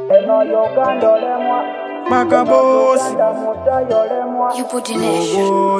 Bagabos. You put in it.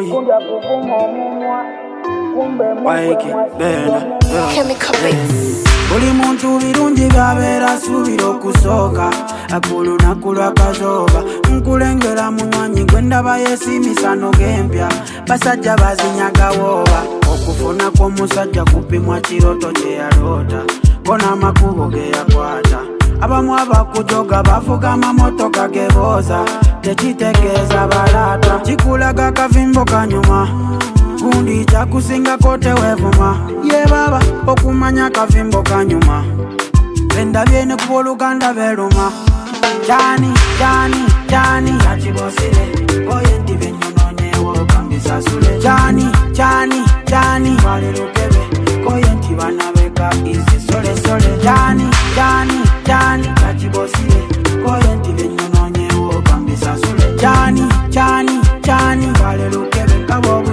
Chemical beats. Buli muntu birungi byabera subira okusoka akulu nakulwa kazoba nkulengera munywanyi gwendaba yesimisano gempya basajja bazinyaga woba okufuna kw'omusajja kupimwa kiroto kyeyalota kona amakubo geyakwata abamu abakujoga bavuga amamotoka geboza tekitegeeza balata kikulaga kavimbo kanyuma gundi chakusinga kote wevuma ye baba okumanya kavimbo kanyuma benda byene kubo Luganda beluma Jani achibosire koye ndi benyononyewo kambisa sule Jani wale lukebe koye ndi banabeka izi sole Jani achibosire koye ndi benyononyewo kambisa sule Jani wale lukebe kabo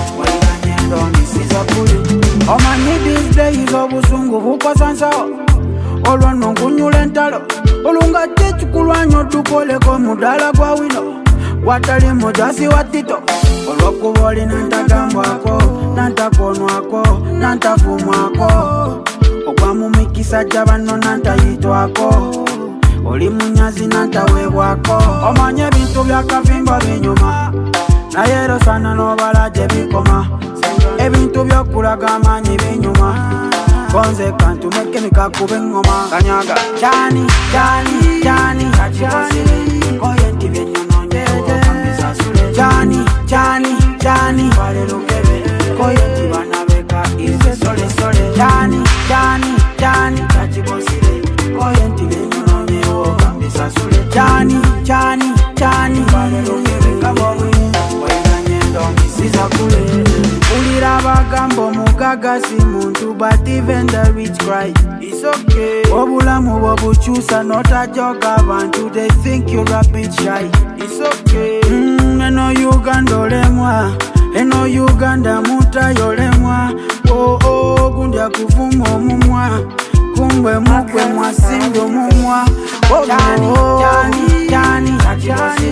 Omanyi these days obusungu bukosansawo olwono nkunyula entalo olunga kikulwanyo tukoleko mudala gwa wino watali mujasi wa tito olwokuba olina ntagambwako nantakonwako nantavumwako ogwamumikisa gya banno nantayitwako oli munyazi nantawebwako omanye ebintu byakavimbo binyuma naye rosana nobala gye bikoma ebintu byokulaga amanyi binyuma konze kantu meke mikakube ngoma kanyaga Jani achibosire koye nti byenyononyewo kambisa sule Jani wale lukebe koye nti banabeka ize sole Jani achibosire koye nti byenyononyewo kambisa sule Jani wale lukebe kabobu Ulira bagambo mugaga si muntu but even the rich cry it's okay obulamu bobuchusa not a joke abantu they think you're a bit shy it's okay eno Uganda olemwa eno Uganda muta yolemwa gundya kuvuma omumwa kumbwe mukwe mwasimbi omumwa Jani